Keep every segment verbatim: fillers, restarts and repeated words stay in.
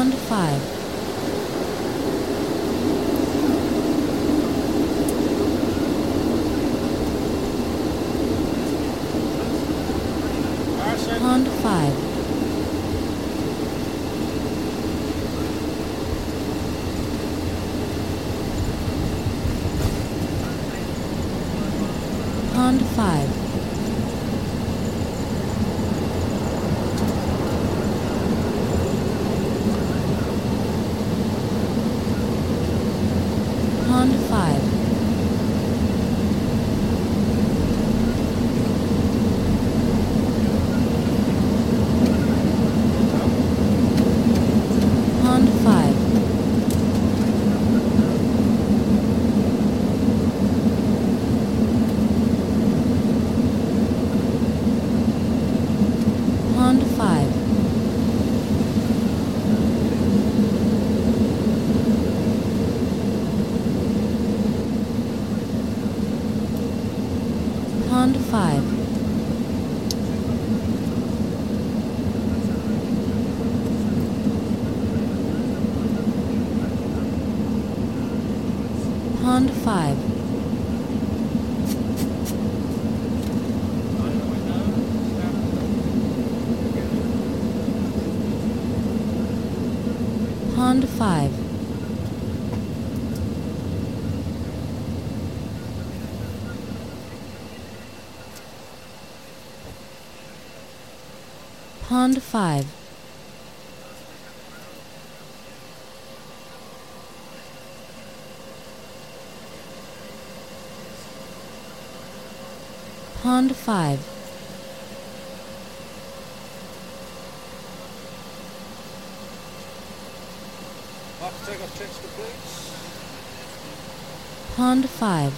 Pond five. Pond five. Pond five. Pond five. Pond five. Pond five. Pond five. Pond five. Pond five. Pond five. Pond five. After take off checks for please. Pond five.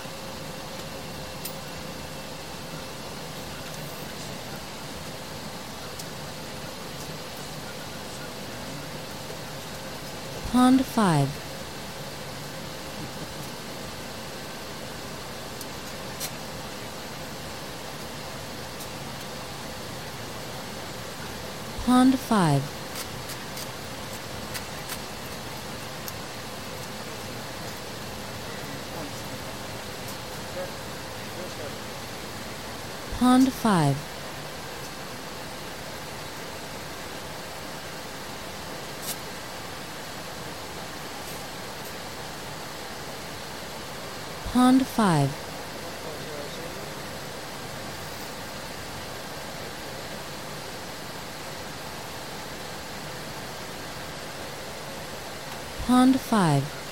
Pond five. Pond five. Pond five. Pond five. Pond five.